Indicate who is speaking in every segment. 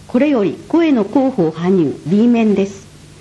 Speaker 1: これより声の広報羽生 B 面です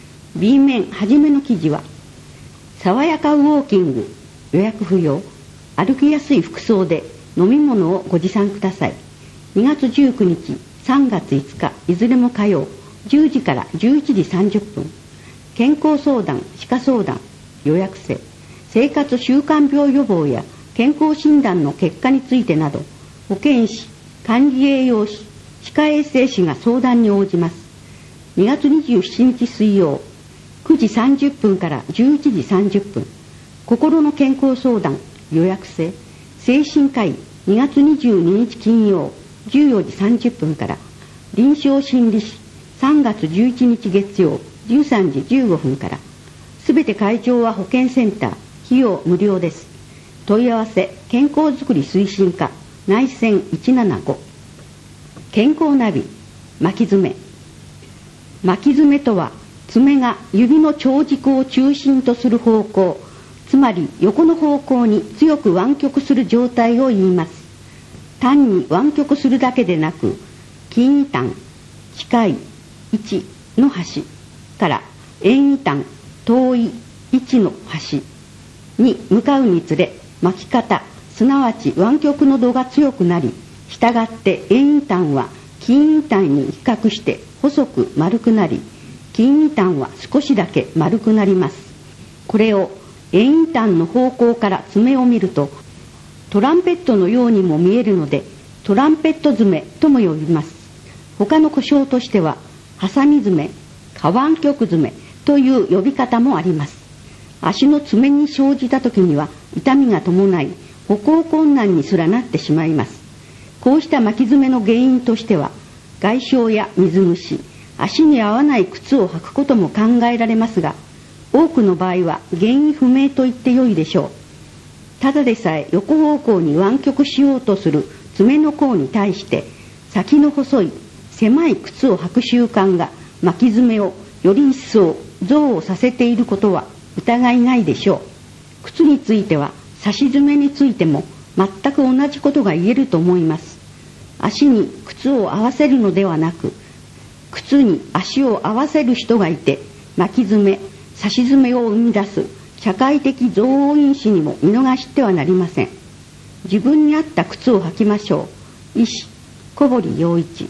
Speaker 1: 。B 面はじめの記事は、爽やかウォーキング、予約不要、歩きやすい服装で飲み物をご持参ください。2月19日、3月5日、いずれも火曜、10時から11時30分。健康相談、歯科相談、予約制、生活習慣病予防や健康診断の結果についてなど、保健師、管理栄養士、歯科衛生士が相談に応じます。2月27日水曜、9時30分から11時30分。心の健康相談、予約制、精神科医、2月22日金曜、14時30分から、臨床心理士、3月11日月曜、13時15分から。すべて会場は保健センター、費用無料です。問い合わせ、健康づくり推進課、内線175。健康ナビ、巻き爪。巻き爪とは、爪が指の長軸を中心とする方向、つまり横の方向に強く湾曲する状態を言います。単に湾曲するだけでなく、近位端、近い位置の端から遠位端、遠い位置の端に向かうにつれ、巻き方、すなわち湾曲の度が強くなり、したがって遠位端は近位端に比較して細く丸くなり、近位端は少しだけ丸くなります。これを遠位端の方向から爪を見ると、トランペットのようにも見えるので、トランペット爪とも呼びます。他の呼称としては、ハサミ爪、下湾曲爪という呼び方もあります。足の爪に生じた時には痛みが伴い、歩行困難にすらなってしまいます。こうした巻き爪の原因としては、外傷や水虫、足に合わない靴を履くことも考えられますが、多くの場合は原因不明と言ってよいでしょう。ただでさえ横方向に湾曲しようとする爪の甲に対して、先の細い狭い靴を履く習慣が巻き爪をより一層増をさせていることは疑いないでしょう。靴については差し爪についても全く同じことが言えると思います。足に靴を合わせるのではなく、靴に足を合わせる人がいて、巻き爪、差し爪を生み出す社会的憎悪因子にも見逃してはなりません。自分に合った靴を履きましょう。医師、小堀洋一。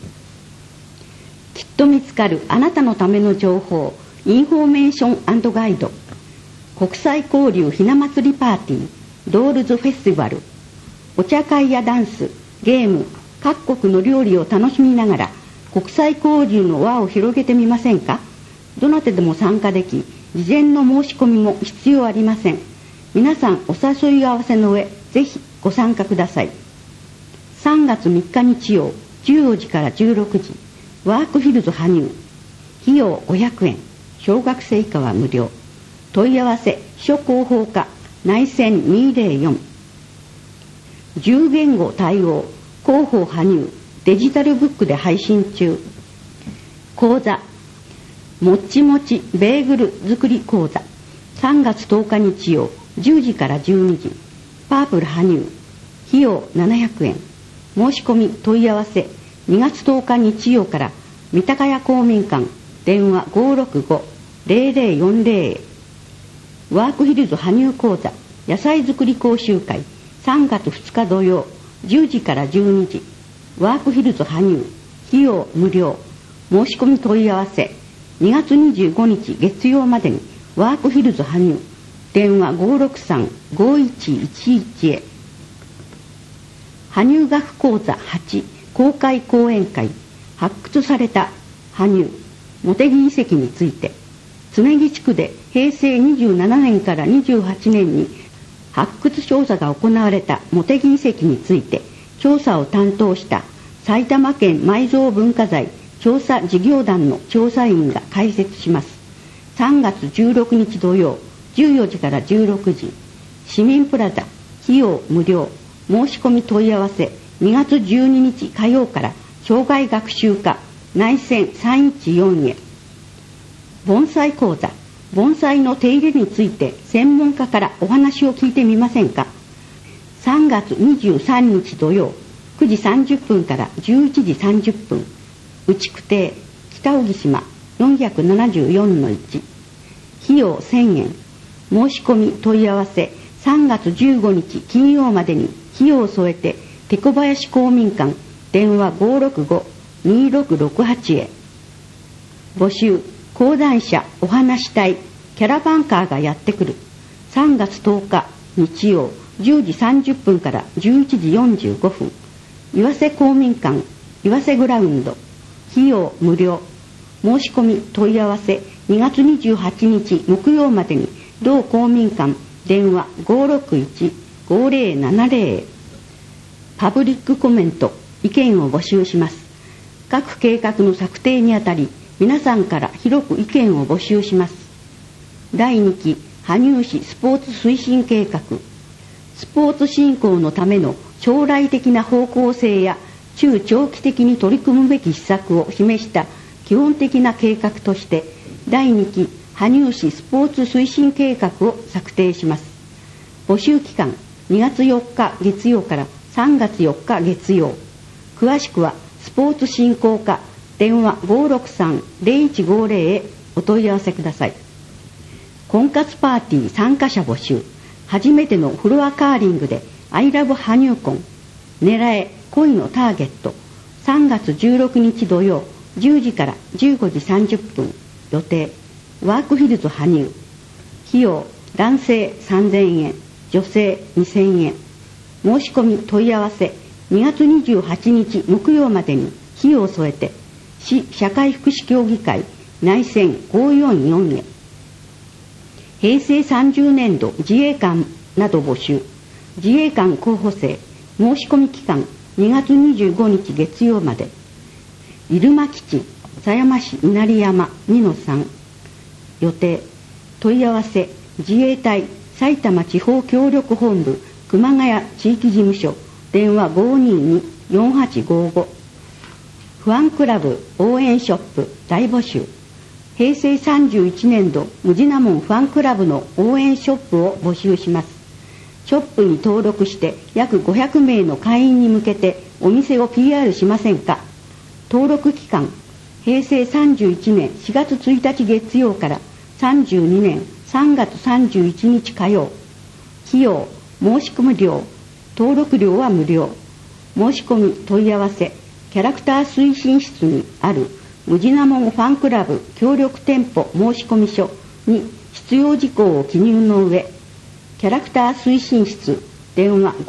Speaker 1: きっと見つかるあなたのための情報、インフォメーション&ガイド。国際交流ひな祭りパーティー、ドールズフェスティバル。お茶会やダンス、ゲーム、各国の料理を楽しみながら、国際交流の輪を広げてみませんか。どなたでも参加でき、事前の申し込みも必要ありません。皆さんお誘い合わせの上、ぜひご参加ください。3月3日日曜、14時から16時、ワークヒルズ羽生。費用500円、小学生以下は無料。問い合わせ、秘書広報課、内線204。10言語対応、広報羽生、デジタルブックで配信中。講座、もっちもちベーグル作り講座。3月10日日曜、10時から12時。パープル羽生。費用700円。申し込み問い合わせ、2月10日日曜から、三鷹屋公民館、電話565-0040。ワークヒルズ羽生講座、野菜作り講習会、3月2日土曜、10時から12時。ワークヒルズ羽生。費用無料。申し込み問い合わせ、2月25日月曜までにワークヒルズ羽生、電話563-5111へ。羽生学講座8公開講演会、発掘された羽生茂木遺跡について。爪木地区で平成27年から28年に発掘調査が行われた茂木遺跡について、調査を担当した埼玉県埋蔵文化財調査事業団の調査員が解説します。3月16日土曜、14時から16時。市民プラザ、費用無料。申し込み問い合わせ、2月12日火曜から、障害学習課、内線314へ。盆栽講座、盆栽の手入れについて専門家からお話を聞いてみませんか。3月23日土曜、9時30分から11時30分。 内区邸北荻島474-1、費用1000円。申し込み問い合わせ3月15日金曜までに費用を添えて手小林公民館電話 565-2668 へ。募集、講談社お話したいキャラバンカーがやってくる。3月10日日曜10時30分から11時45分。岩瀬公民館岩瀬グラウンド。費用無料。申し込み問い合わせ2月28日木曜までに同公民館電話 561-5070 へ。パブリックコメント意見を募集します。各計画の策定にあたり皆さんから広く意見を募集します。第2期羽生市スポーツ推進計画、スポーツ振興のための将来的な方向性や中長期的に取り組むべき施策を示した基本的な計画として第2期羽生市スポーツ推進計画を策定します。募集期間2月4日月曜から3月4日月曜。詳しくはスポーツ振興課電話 563-0150 へお問い合わせください。婚活パーティー参加者募集。初めてのフロアカーリングでアイラブ羽生婚。狙え恋のターゲット。3月16日土曜10時から15時30分。予定ワークヒルズ羽生。費用男性3000円女性2000円。申し込み問い合わせ2月28日木曜までに費用を添えて市社会福祉協議会内線544へ。平成30年度自衛官など募集。自衛官候補生申し込み期間2月25日月曜まで。入間基地狭山市稲荷山 2-3。予定問い合わせ自衛隊埼玉地方協力本部熊谷地域事務所電話 522-4855。ファンクラブ応援ショップ大募集。平成31年度ムジナモンファンクラブの応援ショップを募集します。ショップに登録して約500名の会員に向けてお店を PR しませんか。登録期間平成31年4月1日月曜から32年3月31日火曜。費用申し込み料登録料は無料。申し込み問い合わせキャラクター推進室にあるムジナモンファンクラブ協力店舗申込書に必要事項を記入の上、キャラクター推進室電話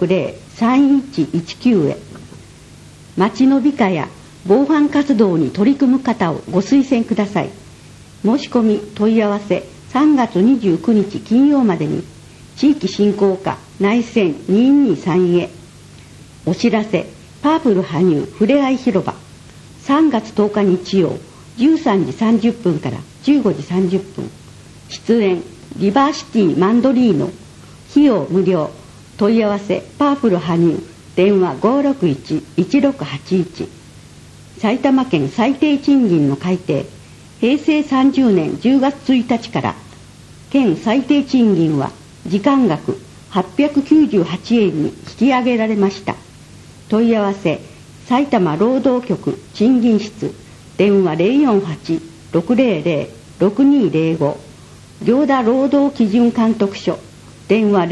Speaker 1: 560-3119 へ。町の美化や防犯活動に取り組む方をご推薦ください。申し込み問い合わせ3月29日金曜までに地域振興課内線223へ。お知らせパープル羽生ふれあい広場3月10日日曜13時30分から15時30分。出演リバーシティマンドリーノ。費用無料。問い合わせパープル羽生電話 561-1681。埼玉県最低賃金の改定。平成30年10月1日から県最低賃金は時間額898円に引き上げられました。問い合わせ埼玉労働局賃金室電話 048-600-6205。行田労働基準監督署電話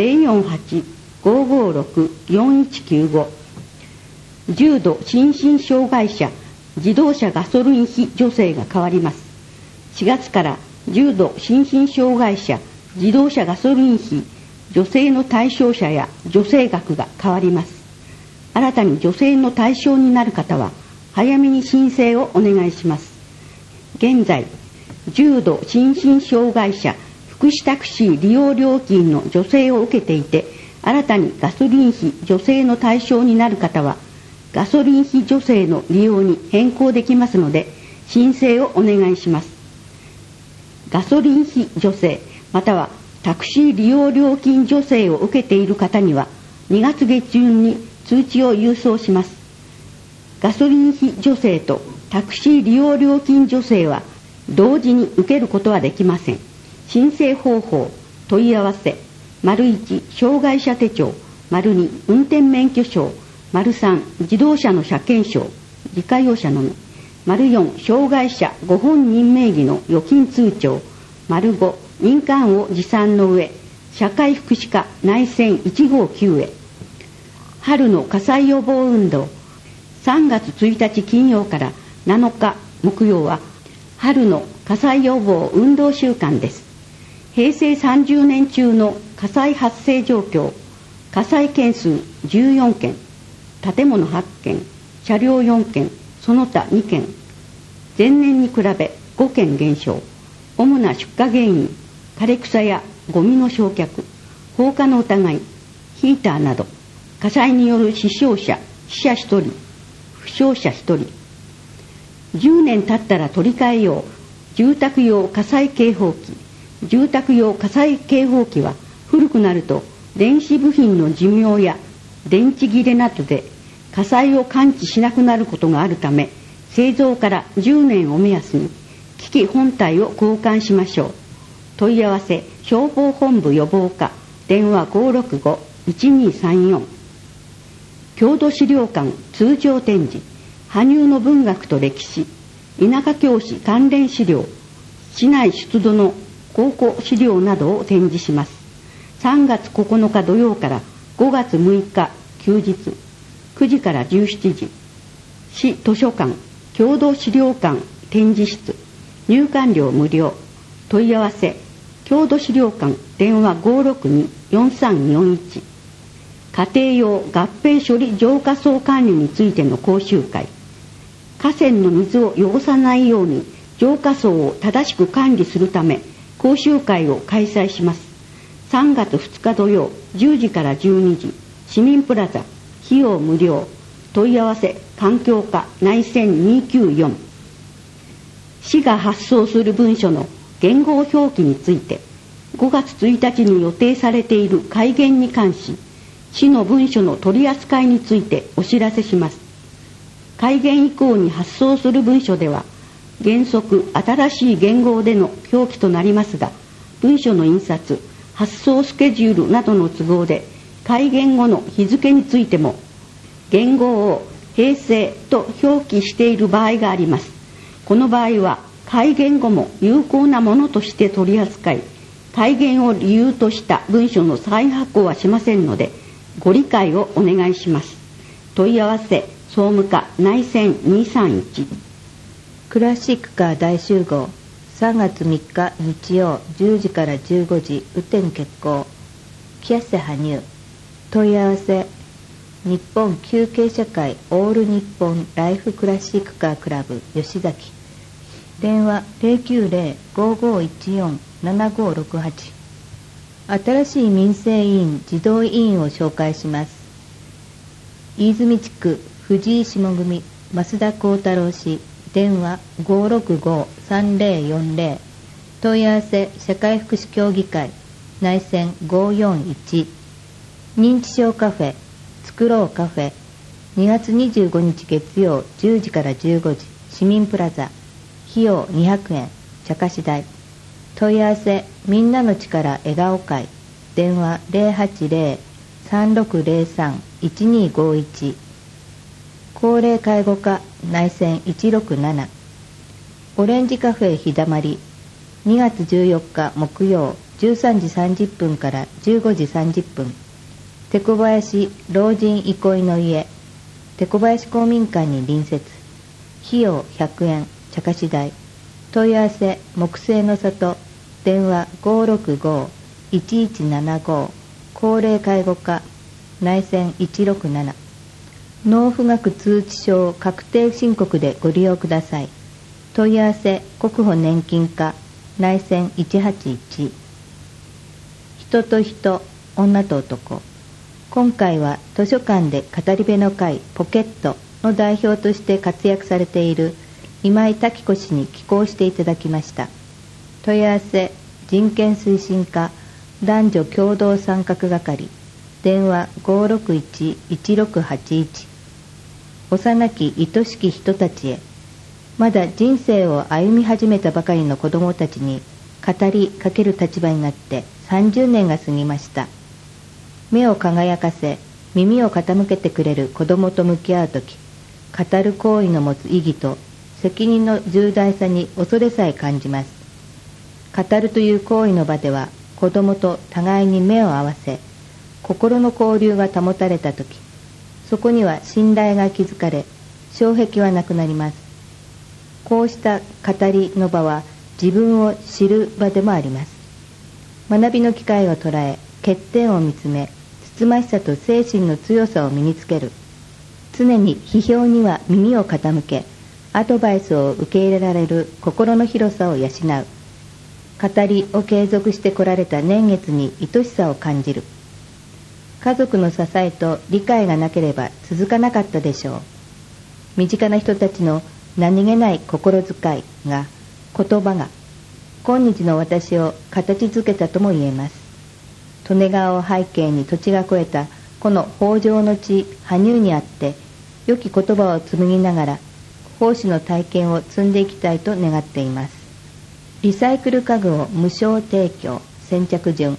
Speaker 1: 048-556-4195。重度心身障害者自動車ガソリン費助成が変わります。4月から重度心身障害者自動車ガソリン費助成の対象者や助成額が変わります。新たに助成の対象になる方は早めに申請をお願いします。現在重度心身障害者福祉タクシー利用料金の助成を受けていて、新たにガソリン費助成の対象になる方はガソリン費助成の利用に変更できますので申請をお願いします。ガソリン費助成またはタクシー利用料金助成を受けている方には2月下旬に通知を郵送します。ガソリン費助成とタクシー利用料金助成は同時に受けることはできません。申請方法問い合わせ ① 障害者手帳 ② 運転免許証 ③ 自動車の車検証自家用車のみ 4障害者ご本人名義の預金通帳 5印鑑を持参の上社会福祉課内線159へ。春の火災予防運動。3月1日金曜から7日木曜は春の火災予防運動週間です。平成30年中の火災発生状況。火災件数14件、建物8件、車両4件、その他2件。前年に比べ5件減少。主な出火原因、枯れ草やゴミの焼却、放火の疑い、ヒーターなど。火災による死者1人、負傷者1人。10年経ったら取り替えよう。住宅用火災警報器。住宅用火災警報器は古くなると電子部品の寿命や電池切れなどで火災を感知しなくなることがあるため、製造から10年を目安に機器本体を交換しましょう。問い合わせ消防本部予防課電話 565-1234。郷土資料館通常展示、羽生の文学と歴史、田舎教師関連資料、市内出土の考古資料などを展示します。3月9日土曜から5月6日休日、9時から17時。市図書館郷土資料館展示室、入館料無料。問い合わせ郷土資料館電話 562-4341。家庭用合併処理浄化槽管理についての講習会。河川の水を汚さないように浄化槽を正しく管理するため講習会を開催します。3月2日土曜10時から12時、市民プラザ、費用無料。問い合わせ環境課内線294。市が発送する文書の言語表記について5月1日に予定されている改元に関し、市の文書の取り扱いについてお知らせします。改元以降に発送する文書では原則新しい元号での表記となりますが、文書の印刷、発送スケジュールなどの都合で改元後の日付についても元号を平成と表記している場合があります。この場合は改元後も有効なものとして取り扱い、改元を理由とした文書の再発行はしませんのでご理解をお願いします。問い合わせ総務課内線231。
Speaker 2: クラシックカー大集合。3月3日日曜10時から15時、雨天決行。キャッセ羽生。問い合わせ日本休憩社会オール日本ライフクラシックカークラブ吉崎。電話 090-5514-7568。新しい民生委員児童委員を紹介します。飯泉地区藤井下組増田幸太郎氏。電話 565-3040。問い合わせ社会福祉協議会内線541。認知症カフェ作ろうカフェ。2月25日月曜10時から15時、市民プラザ。費用200円、茶菓子代。問い合わせみんなの力笑顔会電話 080-3603-1251。高齢介護課内線167。オレンジカフェ日だまり2月14日木曜13時30分から15時30分。手小林老人憩いの家、手小林公民館に隣接。費用100円、茶菓子代。問い合わせ木製の里電話 565-1175。高齢介護課内線167。納付額通知書を確定申告でご利用ください。問い合わせ国保年金課内線181。人と人、女と男。今回は図書館で語り部の会ポケットの代表として活躍されている今井滝子氏に寄稿していただきました。問い合わせ人権推進課男女共同参画係電話 561-1681。幼き愛しき人たちへ。まだ人生を歩み始めたばかりの子供たちに語りかける立場になって30年が過ぎました。目を輝かせ耳を傾けてくれる子供と向き合うとき、語る行為の持つ意義と責任の重大さに恐れさえ感じます。語るという行為の場では、子供と互いに目を合わせ、心の交流が保たれたとき、そこには信頼が築かれ、障壁はなくなります。こうした語りの場は自分を知る場でもあります。学びの機会を捉え、欠点を見つめ、つつましさと精神の強さを身につける。常に批評には耳を傾け、アドバイスを受け入れられる心の広さを養う。語りを継続してこられた年月に愛しさを感じる。家族の支えと理解がなければ続かなかったでしょう。身近な人たちの何気ない心遣いが、言葉が、今日の私を形づけたとも言えます。利根川を背景に土地が越えたこの北条の地羽生にあって、良き言葉を紡ぎながら、奉仕の体験を積んでいきたいと願っています。リサイクル家具を無償提供。先着順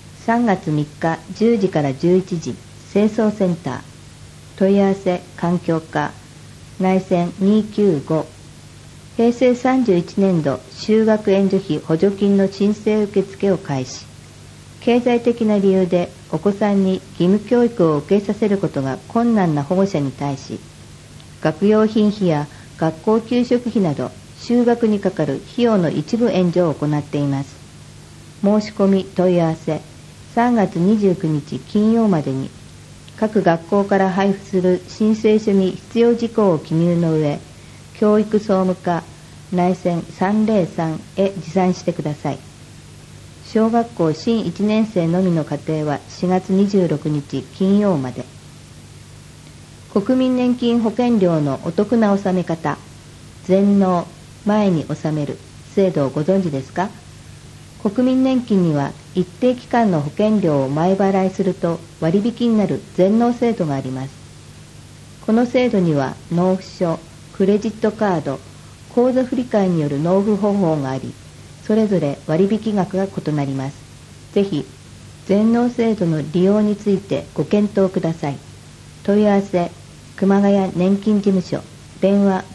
Speaker 2: 3月3日10時から11時、清掃センター。問い合わせ環境課内線295。平成31年度就学援助費補助金の申請受付を開始。経済的な理由でお子さんに義務教育を受けさせることが困難な保護者に対し、学用品費や学校給食費など就学にかかる費用の一部援助を行っています。申し込み問い合わせ3月29日金曜までに、各学校から配布する申請書に必要事項を記入の上、教育総務課内線303へ持参してください。小学校新1年生のみの家庭は4月26日金曜まで。国民年金保険料のお得な納め方、全納前に納める制度をご存知ですか？国民年金には一定期間の保険料を前払いすると割引になる全納制度があります。この制度には納付書、クレジットカード、口座振替による納付方法があり、それぞれ割引額が異なります。ぜひ全納制度の利用についてご検討ください。問い合わせ熊谷年金事務所、電話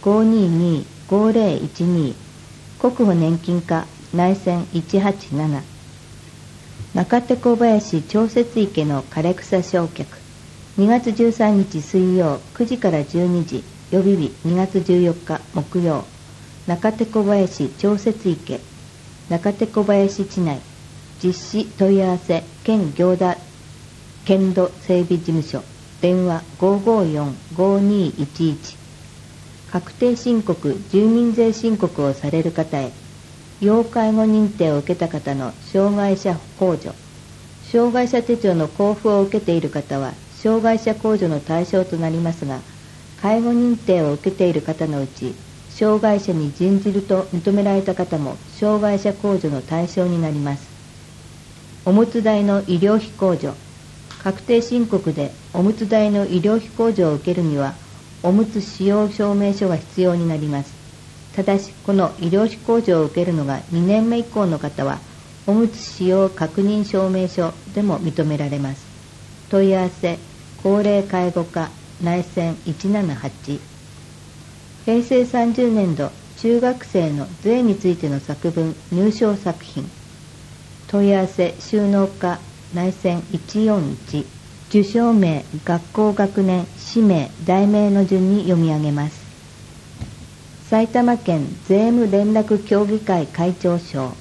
Speaker 2: 522-5012、 国保年金課内線187。中手小林調節池の枯れ草焼却、2月13日水曜9時から12時、予備日2月14日木曜。中手小林調節池、中手小林地内。実施問い合わせ県行田県土整備事務所、電話 554-5211。 確定申告住民税申告をされる方へ、要介護認定を受けた方の障害者控除、障害者手帳の交付を受けている方は障害者控除の対象となりますが、介護認定を受けている方のうち障害者に準じると認められた方も障害者控除の対象になります。おむつ代の医療費控除、確定申告でおむつ代の医療費控除を受けるにはおむつ使用証明書が必要になります。ただしこの医療費控除を受けるのが2年目以降の方はおむつ使用確認証明書でも認められます。問い合わせ高齢介護課内線178。平成30年度中学生の税についての作文入賞作品。問い合わせ収納課内線141。受賞名、学校学年、氏名、題名の順に読み上げます。埼玉県税務連絡協議会会長賞、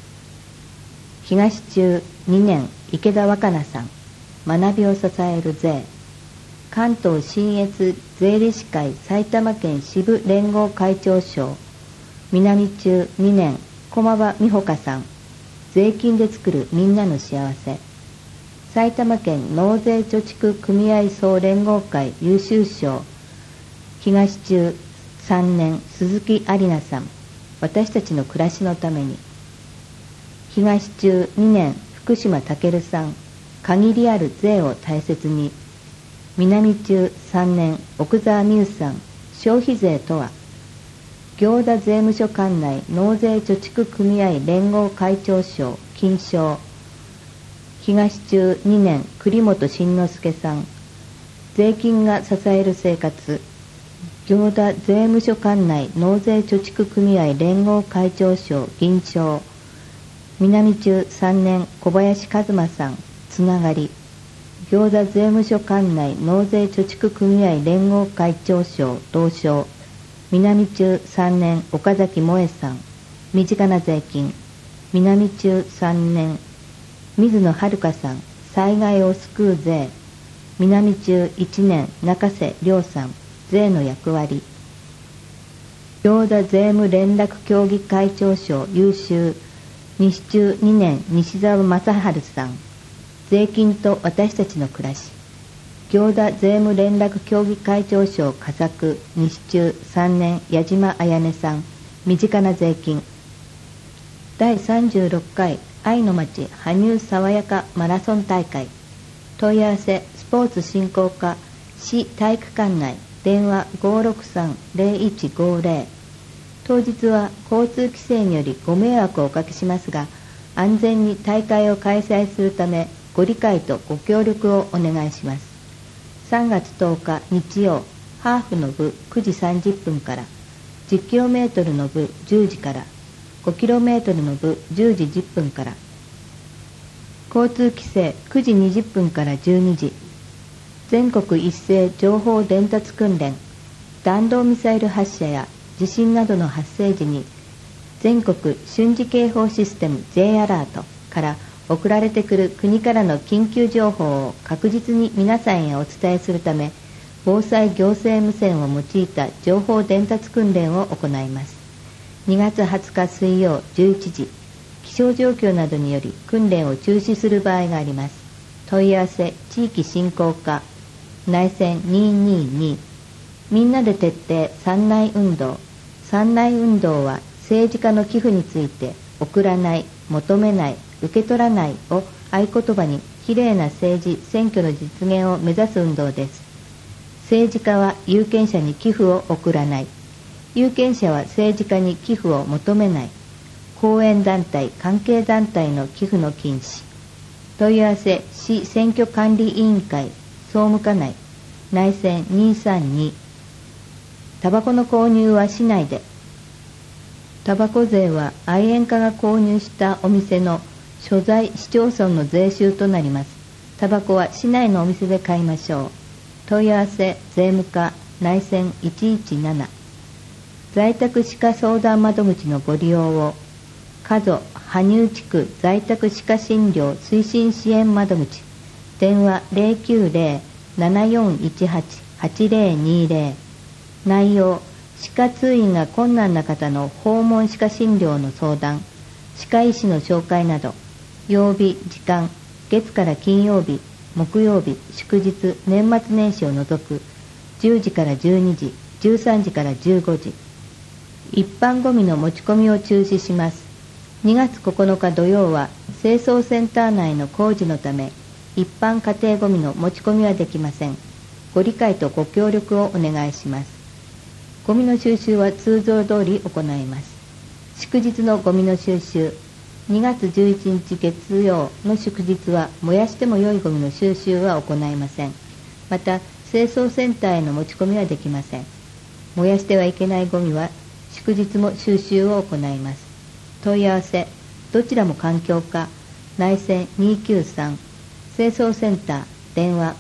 Speaker 2: 東中2年池田若菜さん。学びを支える税。関東信越税理士会埼玉県支部連合会長賞、南中2年駒場美穂香さん。税金で作るみんなの幸せ。埼玉県納税貯蓄組合総連合会優秀賞、東中3年鈴木有奈さん。私たちの暮らしのために。東中2年福島健さん。限りある税を大切に。南中3年奥沢美優さん。消費税とは。行田税務署管内納税貯蓄組合連合会長賞金賞、東中2年栗本慎之介さん。税金が支える生活。 行田税務署管内納税貯蓄組合連合会長賞銀賞、南中3年小林一馬さんつながり、行田税務署管内納税貯蓄組合連合会長賞同賞、南中3年岡崎萌さん身近な税金、南中3年水野遥さん災害を救う税、南中1年中瀬亮さん税の役割、行田税務連絡協議会長賞優秀、西中2年西澤正治さん税金と私たちの暮らし、行田税務連絡協議会長賞佳作西中3年矢島彩音さん身近な税金、第36回愛の町羽生爽やかマラソン大会、問い合わせスポーツ振興課市体育館内電話 563-0150。 当日は交通規制によりご迷惑をおかけしますが、安全に大会を開催するためご理解とご協力をお願いします。3月10日日曜、ハーフの部9時30分から、10km の部10時から、5km の部10時10分から、交通規制9時20分から12時、全国一斉情報伝達訓練、弾道ミサイル発射や地震などの発生時に全国瞬時警報システム J アラートから送られてくる国からの緊急情報を確実に皆さんへお伝えするため、防災行政無線を用いた情報伝達訓練を行います。2月20日水曜11時、気象状況などにより訓練を中止する場合があります。問い合わせ地域振興課内線222、みんなで徹底三内運動。三内運動は政治家の寄付について送らない、求めない、受け取らないを合言葉にきれいな政治選挙の実現を目指す運動です。政治家は有権者に寄付を送らない、有権者は政治家に寄付を求めない、後援団体関係団体の寄付の禁止。問い合わせ市選挙管理委員会総務課内内線232。タバコの購入は市内で。タバコ税は愛煙家が購入したお店の所在市町村の税収となります。タバコは市内のお店で買いましょう。問い合わせ税務課内線117。在宅歯科相談窓口のご利用を。加須羽生地区在宅歯科診療推進支援窓口電話 090-7418-8020。内容、歯科通院が困難な方の訪問歯科診療の相談、歯科医師の紹介など。曜日、時間、月から金曜日、木曜日、祝日、年末年始を除く10時から12時、13時から15時。一般ゴミの持ち込みを中止します。2月9日土曜は清掃センター内の工事のため、一般家庭ゴミの持ち込みはできません。ご理解とご協力をお願いします。ゴミの収集は通常通り行います。祝日のゴミの収集、2月11日月曜の祝日は燃やしても良いゴミの収集は行いません。また、清掃センターへの持ち込みはできません。燃やしてはいけないゴミは祝日も収集を行います。問い合わせ、どちらも環境課、内線293、清掃センター、電話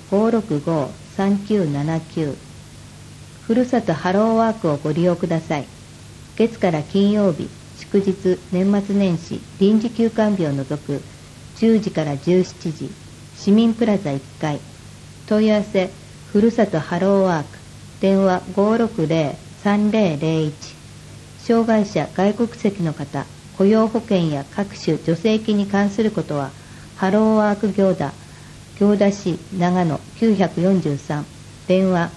Speaker 2: 565-3979。ふるさとハローワークをご利用ください。月から金曜日、祝日、年末年始、臨時休館日を除く10時から17時、市民プラザ1階。問い合わせ、ふるさとハローワーク、電話 560-3001。障害者、外国籍の方、雇用保険や各種助成金に関することは、ハローワーク行田、行田市長野943、電話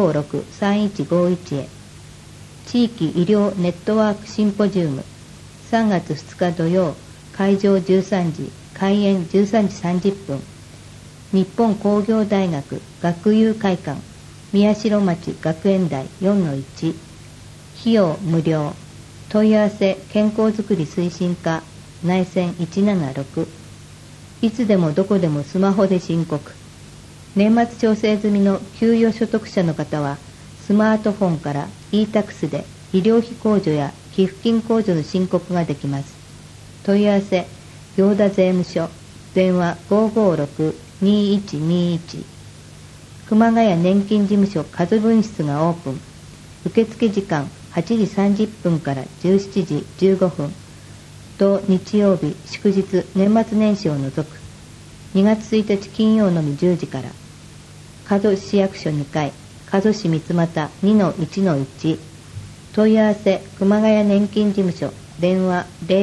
Speaker 2: 556-3151 へ。地域医療ネットワークシンポジウム、3月2日土曜、会場13時、開演13時30分。日本工業大学学友会館、宮代町学園大 4-1。費用無料。問い合わせ健康づくり推進課内線176。いつでもどこでもスマホで申告。年末調整済みの給与所得者の方はスマートフォンから e-tax で医療費控除や寄付金控除の申告ができます。問い合わせ行田税務署、電話 556-2121。 熊谷年金事務所数分室がオープン。受付時間8時30分から17時15分。土日曜日祝日年末年始を除く。2月1日金曜のみ10時から。加須市役所2階、加須市三俣 2-1-1。問い合わせ熊谷年金事務所、電話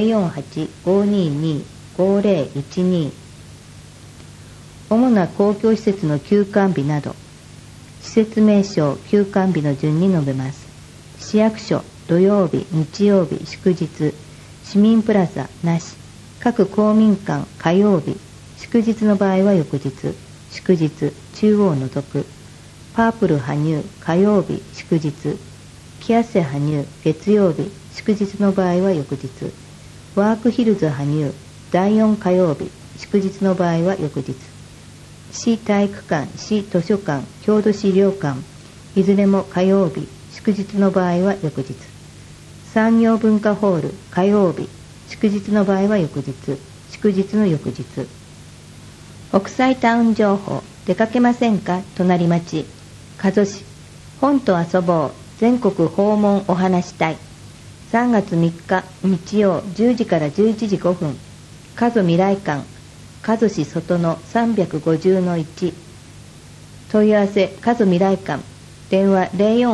Speaker 2: 048-522-5012。主な公共施設の休館日など、施設名称休館日の順に述べます。市役所土曜日日曜日祝日、市民プラザなし。各公民館火曜日、祝日の場合は翌日、祝日中央除く。パープル羽生火曜日祝日、キアセ羽生月曜日祝日の場合は翌日。ワークヒルズ羽生第4火曜日祝日の場合は翌日。市体育館、市図書館、郷土資料館いずれも火曜日祝日の場合は翌日。産業文化ホール火曜日祝日の場合は翌日、祝日の翌日。国際タウン情報、出かけませんか？隣町加須市、本と遊ぼう全国訪問お話し隊。3月3日日曜10時から11時5分。加須未来館、加須市外の 350-1。問い合わせ加須未来館、電話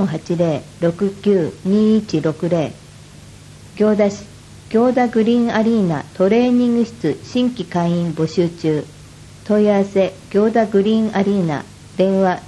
Speaker 2: 0480-692160。行田市、行田グリーンアリーナトレーニング室新規会員募集中。問い合わせ行田グリーンアリーナ、電話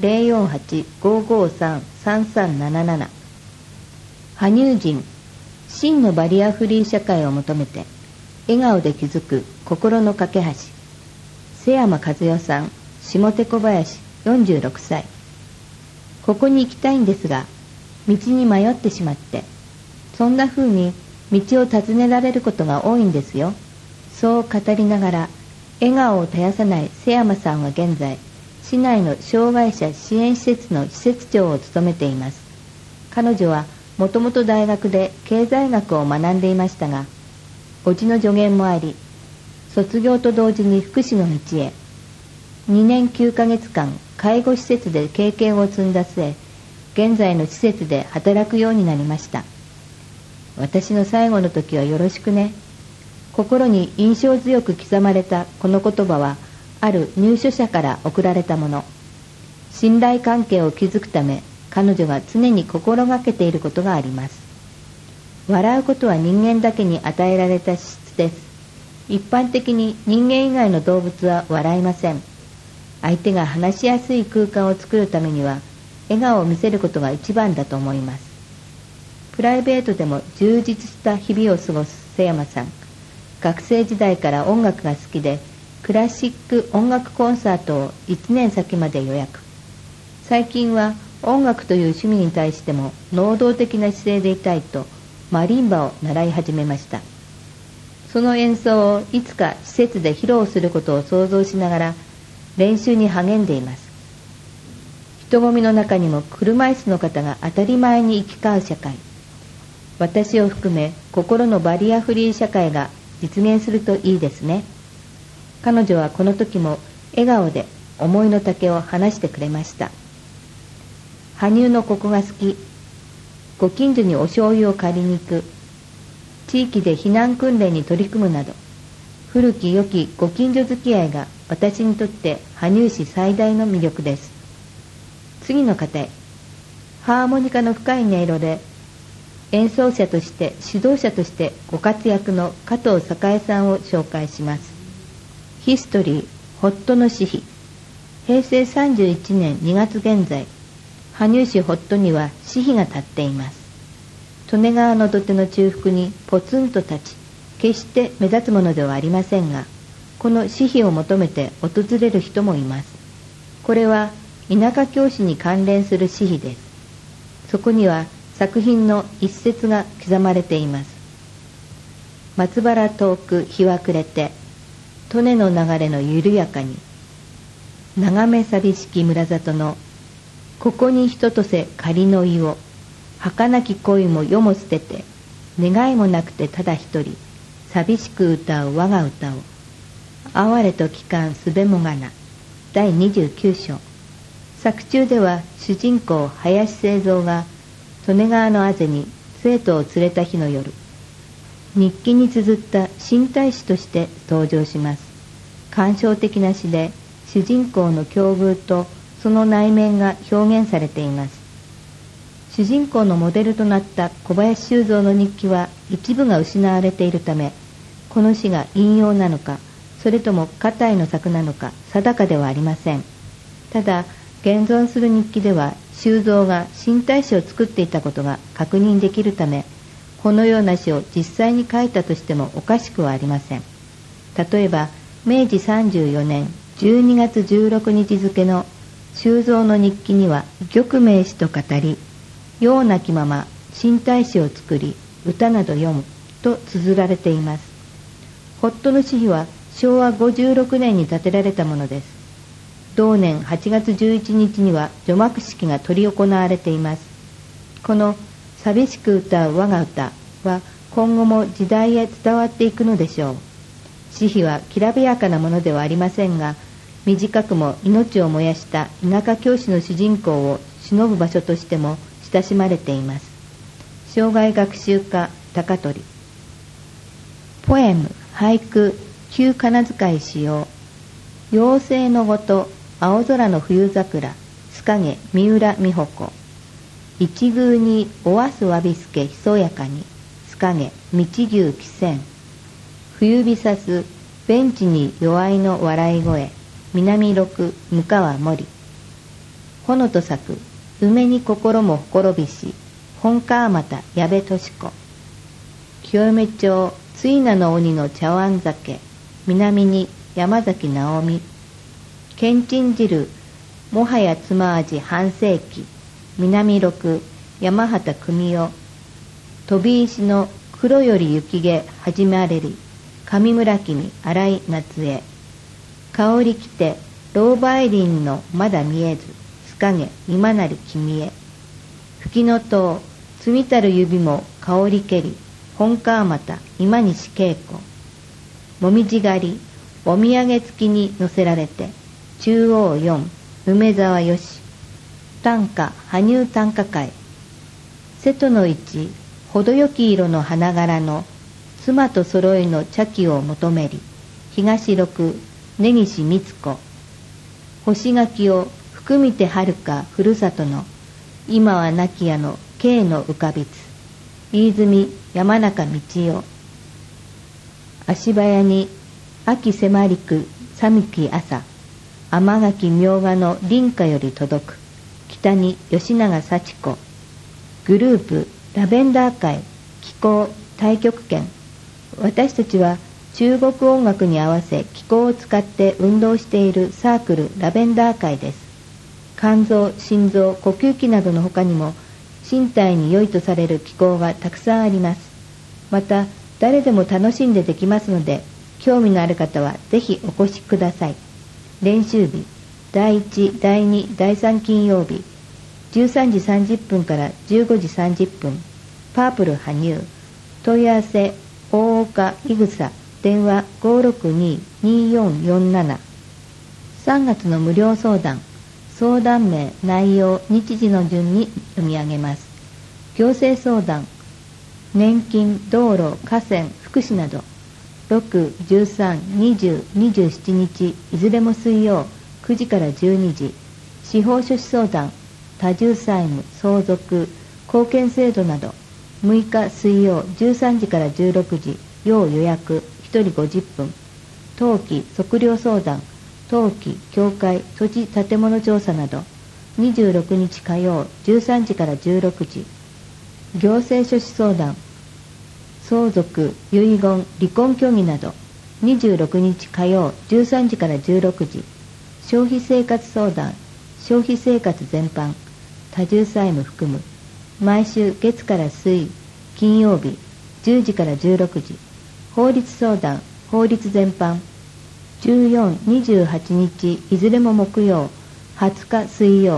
Speaker 2: 048-553-3377。羽生人、真のバリアフリー社会を求めて笑顔で気づく心の架け橋。瀬山和代さん、下手小林46歳。ここに行きたいんですが道に迷ってしまって、そんな風に道を尋ねられることが多いんですよ。そう語りながら笑顔を絶やさない瀬山さんは現在市内の障害者支援施設の施設長を務めています。彼女はもともと大学で経済学を学んでいましたが、叔父の助言もあり、卒業と同時に福祉の道へ。2年9ヶ月間介護施設で経験を積んだ末、現在の施設で働くようになりました。私の最後の時はよろしくね。心に印象強く刻まれたこの言葉は、ある入所者から贈られたもの。信頼関係を築くため、彼女が常に心がけていることがあります。笑うことは人間だけに与えられた資質です。一般的に人間以外の動物は笑いません。相手が話しやすい空間を作るためには、笑顔を見せることが一番だと思います。プライベートでも充実した日々を過ごす瀬山さん。学生時代から音楽が好きで、クラシック音楽コンサートを1年先まで予約。最近は音楽という趣味に対しても能動的な姿勢でいたいとマリンバを習い始めました。その演奏をいつか施設で披露することを想像しながら練習に励んでいます。人混みの中にも車椅子の方が当たり前に行き交う社会。私を含め心のバリアフリー社会が実現するといいですね。彼女はこの時も笑顔で思いの丈を話してくれました。羽生のここが好き。ご近所にお醤油を借りに行く。地域で避難訓練に取り組むなど、古き良きご近所付き合いが私にとって羽生市最大の魅力です。次の方へ。ハーモニカの深い音色で演奏者として指導者としてご活躍の加藤栄さんを紹介します。ヒストリー、ホットの詩碑。平成31年2月現在、羽生市ホットには詩碑が立っています。利根川の土手の中腹にポツンと立ち、決して目立つものではありませんが、この詩碑を求めて訪れる人もいます。これは田舎教師に関連する詩碑です。そこには作品の一節が刻まれています。松原遠く日は暮れて、利根の流れの緩やかに、眺め寂しき村里のここに人とせ仮の意を、儚き恋も世も捨てて、願いもなくてただ一人、寂しく歌う我が歌を。哀れと聞かんすべもがな。第29章。作中では主人公林清三が利根川のあぜに生徒を連れた日の夜、日記に綴った新大詩として登場します。感傷的な詩で主人公の境遇とその内面が表現されています。主人公のモデルとなった小林修造の日記は一部が失われているため、この詩が引用なのか、それとも片井の作なのか定かではありません。ただ、現存する日記では修造が新大詩を作っていたことが確認できるため、このような詩を実際に書いたとしてもおかしくはありません。例えば、明治34年12月16日付の修造の日記には、玉明詩と語り、ようなきまま新大詩を作り、歌など読むと綴られています。ホットの詩は昭和56年に建てられたものです。同年8月11日には除幕式が執り行われています。この寂しく歌う我が歌は今後も時代へ伝わっていくのでしょう。詩碑はきらびやかなものではありませんが、短くも命を燃やした田舎教師の主人公を偲ぶ場所としても親しまれています。生涯学習家高取。ポエム俳句旧仮名遣い使用。妖精のごと青空の冬桜須影三浦美穂子。一宮におわすわびすけひそやかに須影道牛汽船。冬日さすベンチに弱いの笑い声南六向川森。ほのと咲く梅に心もほころびし本川又矢部敏子。清め町ついなの鬼の茶碗酒南に山崎直美。けんちん汁もはや妻味半世紀南六山畑組夫。飛び石の黒より雪毛始まれり上村君新井夏江。香りきて老梅林のまだ見えず須影今なり君へ。吹きの塔積みたる指も香りけり本川又今西恵子。もみじ狩りお土産付きに乗せられて中央4梅沢よし。短歌羽生短歌会。瀬戸の市程よき色の花柄の妻と揃いの茶器を求めり東六根岸光子。干し柿を含みてはるかふるさとの今は亡き家の慶の浮かびつ飯泉山中道代。足早に秋迫りく寒き朝天垣明賀の林家より届く北に吉永幸子。グループラベンダー会気候太極拳。私たちは中国音楽に合わせ気候を使って運動しているサークルラベンダー会です。肝臓心臓呼吸器などの他にも身体に良いとされる気候がたくさんあります。また誰でも楽しんでできますので、興味のある方はぜひお越しください。練習日第1、第2、第3金曜日13時30分から15時30分パープル羽生。問い合わせ大岡いぐさ電話 562-2447。 3月の無料相談。相談名内容日時の順に読み上げます。行政相談年金道路河川福祉など6、13、20、27日いずれも水曜9時から12時。司法書士相談多重債務相続貢献制度など6日水曜13時から16時要予約1人50分。登記測量相談登記教会土地建物調査など26日火曜13時から16時。行政書士相談相続遺言離婚協議など26日火曜13時から16時。消費生活相談消費生活全般多重債務含む毎週月から水金曜日10時から16時。法律相談法律全般14、28日いずれも木曜20日水曜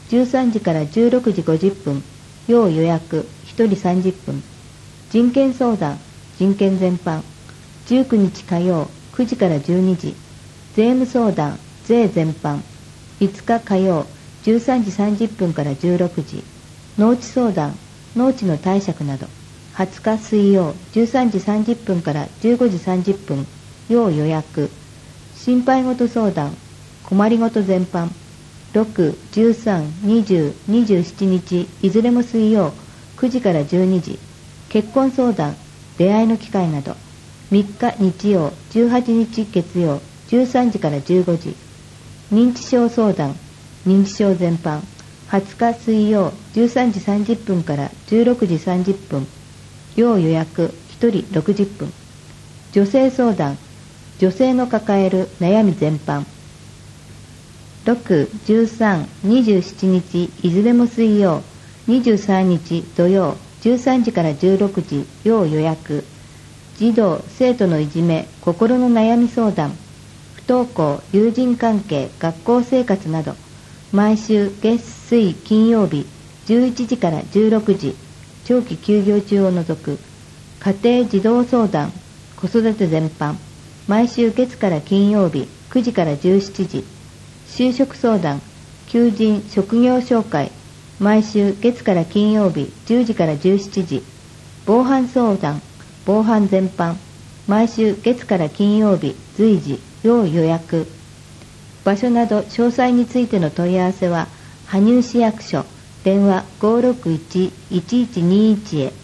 Speaker 2: 13時から16時50分、要予約、1人30分。人権相談、人権全般。19日火曜、9時から12時。税務相談、税全般。5日火曜、13時30分から16時。農地相談、農地の貸借など。20日水曜、13時30分から15時30分。要予約。心配事相談、困りごと全般。6、13、20、27日、いずれも水曜、9時から12時。結婚相談、出会いの機会など。3日日曜、18日月曜、13時から15時。認知症相談、認知症全般。20日水曜、13時30分から16時30分。要予約、1人60分。女性相談、女性の抱える悩み全般。6、13、27日、いずれも水曜、23日土曜、13時から16時、要予約。児童・生徒のいじめ、心の悩み相談、不登校、友人関係、学校生活など、毎週月水金曜日、11時から16時、長期休業中を除く。家庭児童相談、子育て全般、毎週月から金曜日、9時から17時。就職相談、求人・職業紹介、毎週月から金曜日10時から17時。防犯相談、防犯全般、毎週月から金曜日随時、要予約。場所など詳細についての問い合わせは、羽生市役所、電話 561-1121 へ。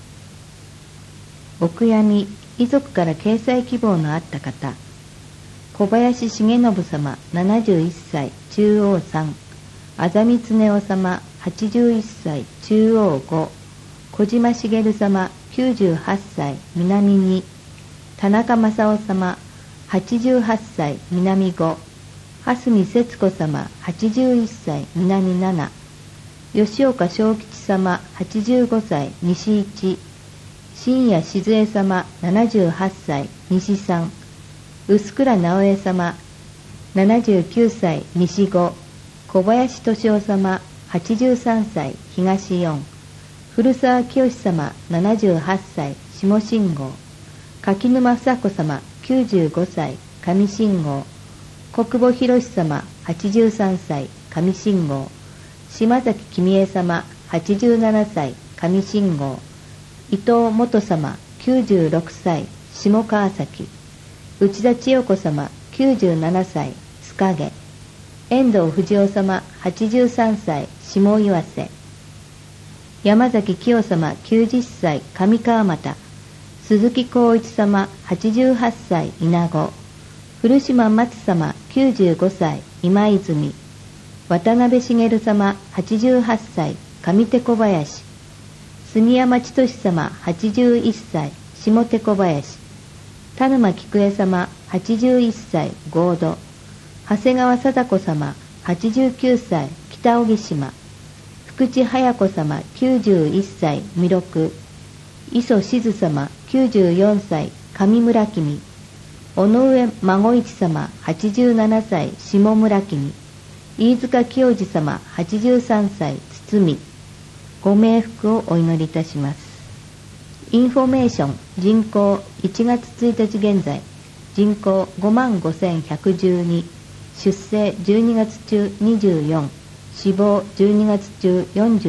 Speaker 2: お悔やみ、遺族から掲載希望のあった方。小林重信様71歳中央3、あざみつねお様81歳中央5、小島茂様98歳南2、田中正夫様88歳南5、蓮見節子様81歳南7、吉岡正吉様85歳西1、新谷静江様78歳西3、臼倉直江様79歳西5、小林敏夫様83歳東4、古澤清様78歳下信号、柿沼房子様95歳上信号、小久保博様83歳上信号、島崎君江様87歳上信号、伊藤元様96歳下川崎、内田千代子様97歳須影、遠藤藤夫様83歳下岩瀬、山崎清様90歳上川俣、鈴木光一様88歳稲子、古島松様95歳今泉、渡辺茂様88歳上手小林、住山千歳様81歳下手小林、田沼菊江様81歳合土、長谷川貞子様89歳北荻島、福地早子様91歳弥勒、磯静様94歳上村君、尾上孫一様87歳下村君、飯塚清次様83歳堤、ご冥福をお祈りいたします。インフォメーション人口1月1日現在、人口55,112、出生12月中24、死亡12月中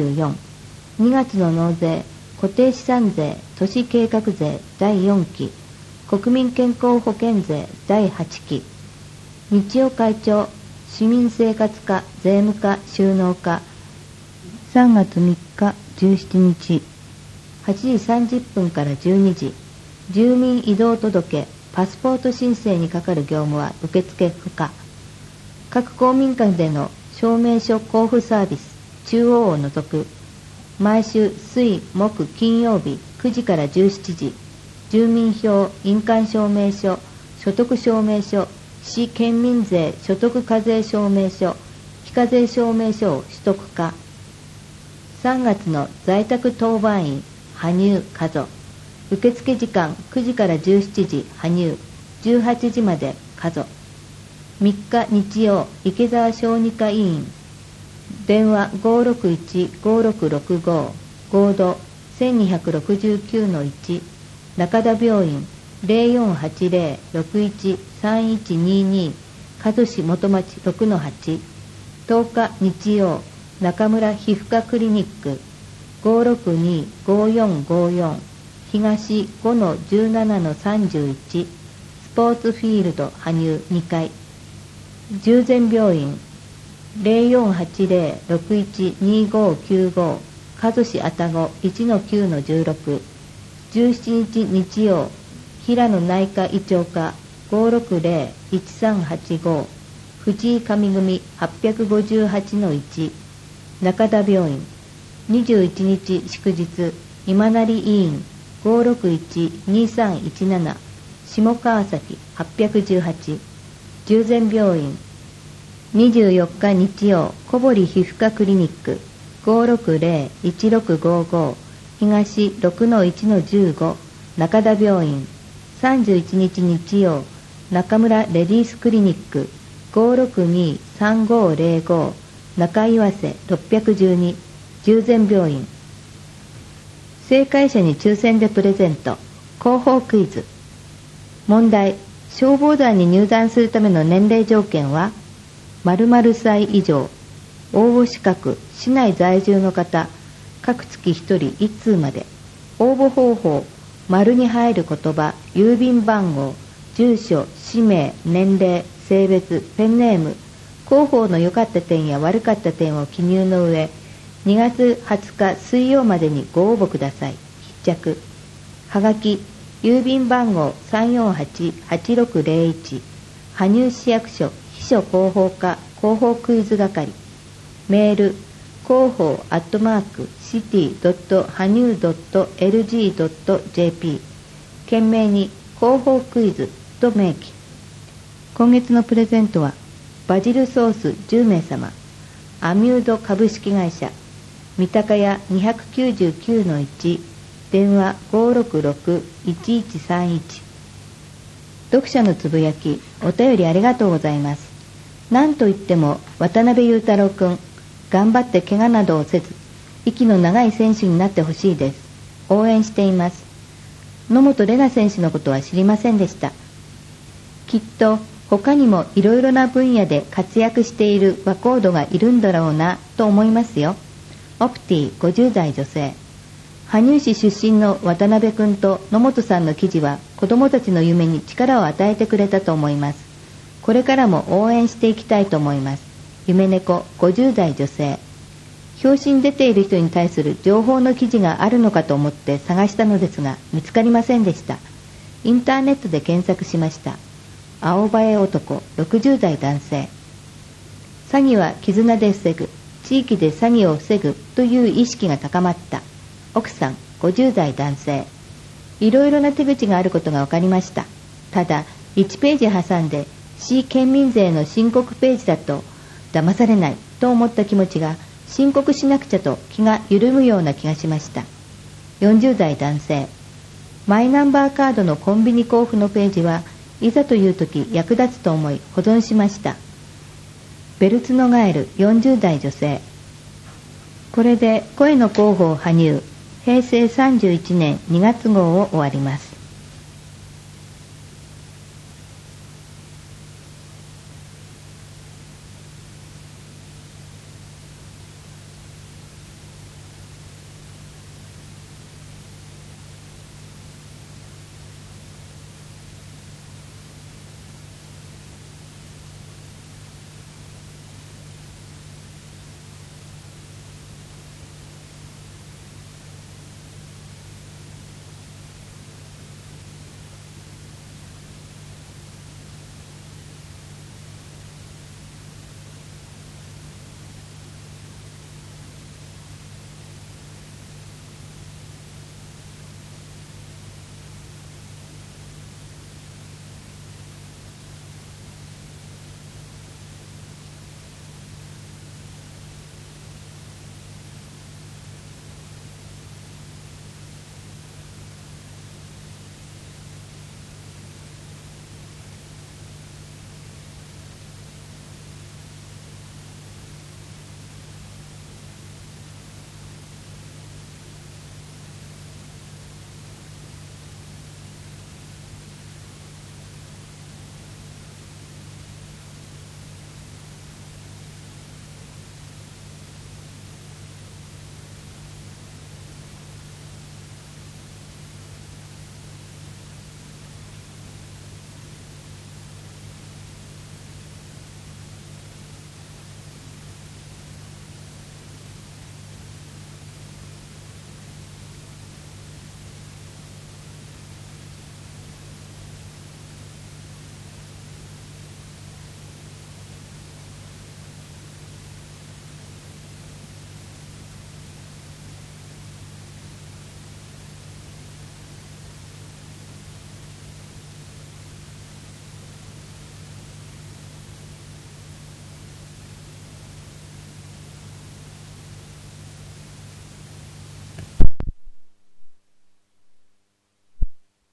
Speaker 2: 44、2月の納税、固定資産税、都市計画税第4期、国民健康保険税第8期、日曜会長、市民生活課、税務課、収納課、3月3日17日、8時30分から12時、住民移動届、パスポート申請にかかる業務は受付不可。各公民館での証明書交付サービス、中央を除く、毎週水木金曜日9時から17時、住民票、印鑑証明書、所得証明書、市県民税所得課税証明書、非課税証明書を取得可。3月の在宅当番員、羽生和夫、受付時間9時から17時羽生、18時まで和夫。3日日曜、池澤小児科医院、 電話 561-5665 コード1269-1 中田病院 0480-613122 加須市元町 6-8 10日日曜中村皮膚科クリニック 562-5454 東 5-17-31 スポーツフィールド羽生2階従前病院 0480-612595 加須市愛宕 1-9-16 17日日曜平野内科胃腸科 560-1385 藤井上組 858-1 中田病院21日祝日今成医院 561-2317 下川崎818従前病院24日日曜小堀皮膚科クリニック 560-1655 東 6-1-15 中田病院31日日曜中村レディースクリニック 562-3505 中岩瀬612従前病院正解者に抽選でプレゼント広報クイズ問題消防団に入団するための年齢条件は〇〇歳以上応募資格市内在住の方各月1人1通まで応募方法丸に入る言葉郵便番号住所氏名年齢性別ペンネーム広報の良かった点や悪かった点を記入の上2月20日水曜までにご応募ください。必着はがき郵便番号 348-8601 羽生市役所秘書広報課広報クイズ係メール広報@city.hanu.lg.jp 懸命に広報クイズと明記今月のプレゼントはバジルソース10名様アミュード株式会社三鷹屋 299-1 電話 566-1131 読者のつぶやきお便りありがとうございます。なんといっても渡辺裕太郎くん頑張って怪我などをせず息の長い選手になってほしいです。応援しています。野本玲奈選手のことは知りませんでした。きっと他にもいろいろな分野で活躍している若人がいるんだろうなと思いますよ。オプティ50代女性羽生市出身の渡辺くんと野本さんの記事は子どもたちの夢に力を与えてくれたと思います。これからも応援していきたいと思います。夢猫50代女性表紙に出ている人に対する情報の記事があるのかと思って探したのですが見つかりませんでした。インターネットで検索しました。青バエ男60代男性詐欺は絆で防ぐ地域で詐欺を防ぐという意識が高まった奥さん50代男性いろいろな手口があることが分かりました。ただ1ページ挟んで市県民税の申告ページだと騙されないと思った気持ちが申告しなくちゃと気が緩むような気がしました。40代男性マイナンバーカードのコンビニ交付のページはいざという時役立つと思い保存しました。ベルツノガエル40代女性これで声の広報羽生平成31年2月号を終わります。